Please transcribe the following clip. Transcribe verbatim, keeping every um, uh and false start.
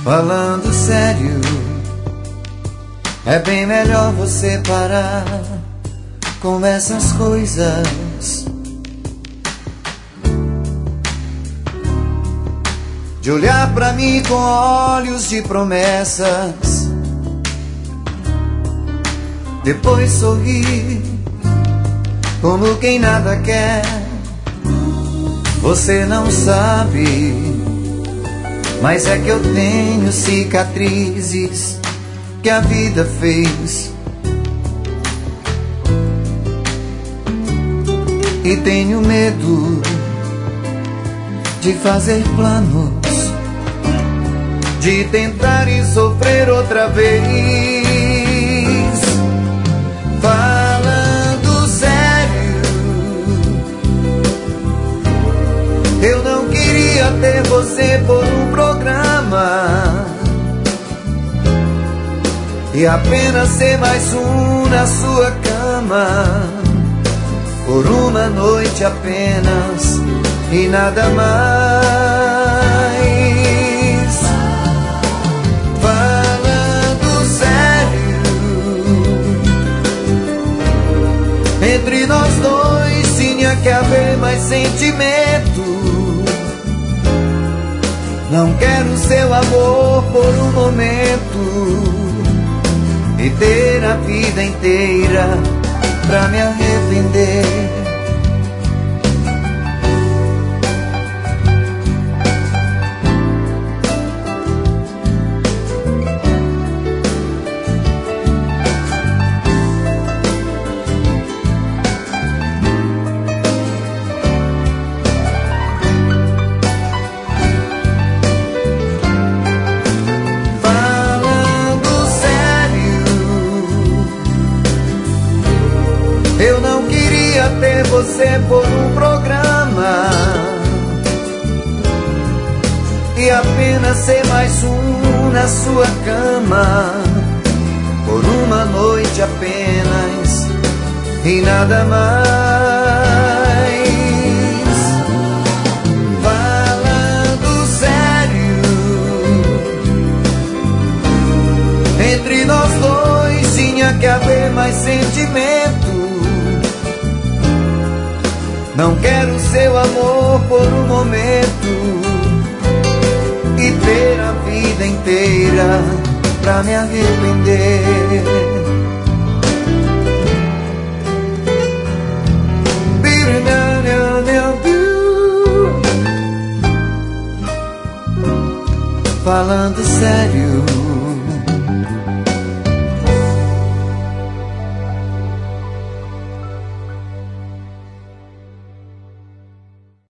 Falando sério, é bem melhor você parar com essas coisas de olhar pra mim com olhos de promessas, depois sorrir como quem nada quer. Você não sabe, mas é que eu tenho cicatrizes que a vida fez, e tenho medo de fazer planos, de tentar e sofrer outra vez. Falando sério, eu não queria ter você por um programa e apenas ser mais um na sua cama, por uma noite apenas e nada mais. Falando sério, entre nós dois tinha que haver mais sentimento. Não quero seu amor por um momento e ter a vida inteira pra me arrepender. Ter você por um programa e apenas ser mais um na sua cama, por uma noite apenas e nada mais. Falando sério, entre nós dois tinha que haver mais sentimento. Não quero seu amor por um momento e ter a vida inteira pra me arrepender. Falando sério,